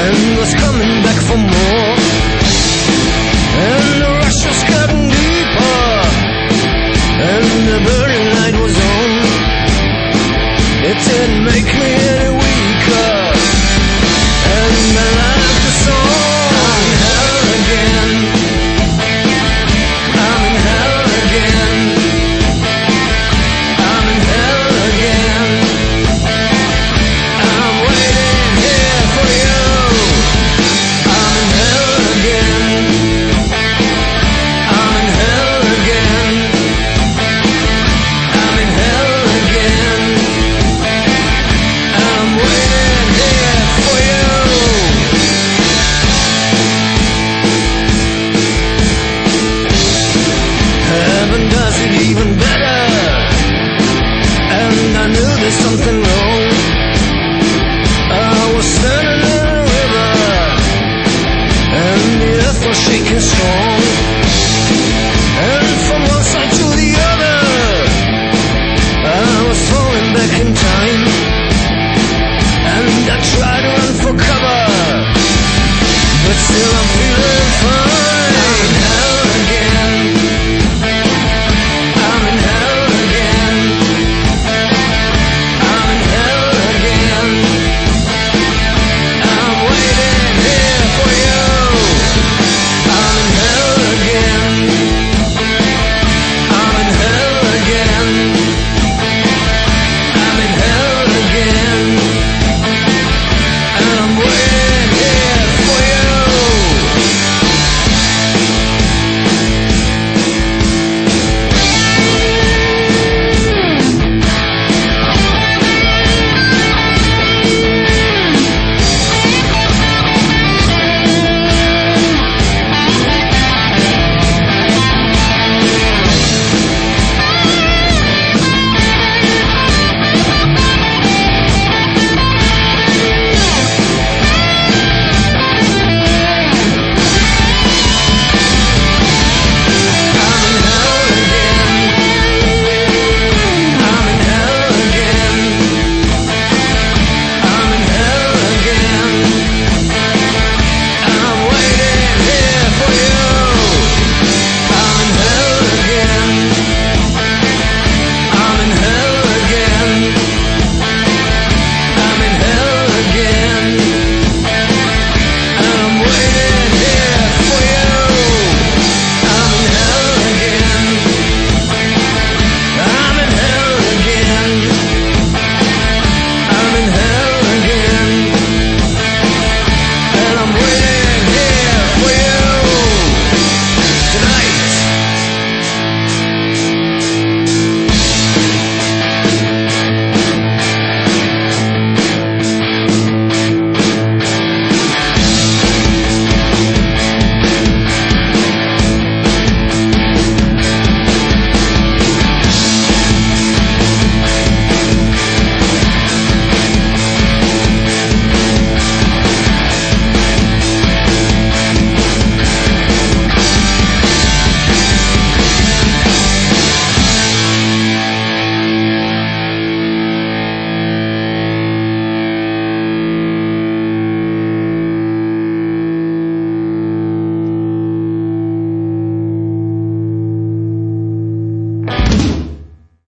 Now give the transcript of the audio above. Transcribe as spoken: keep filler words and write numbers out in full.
and was coming back for more. And the rush was getting deeper, and the burning light was on. It didn't make me any weaker, and I like the song. I'm in hell again. I'm in hell again. I'm in hell again. I'm waiting here for you. I'm in hell again. I'm in hell again. I'm in hell again. I'm waiting here for you. Heaven does it even better, and I knew there's something wrong. I was standing in a river, and the earth was shaking strong. And from one side to the other, I was falling back in time. And I tried to run for cover, but still I'm feeling fine.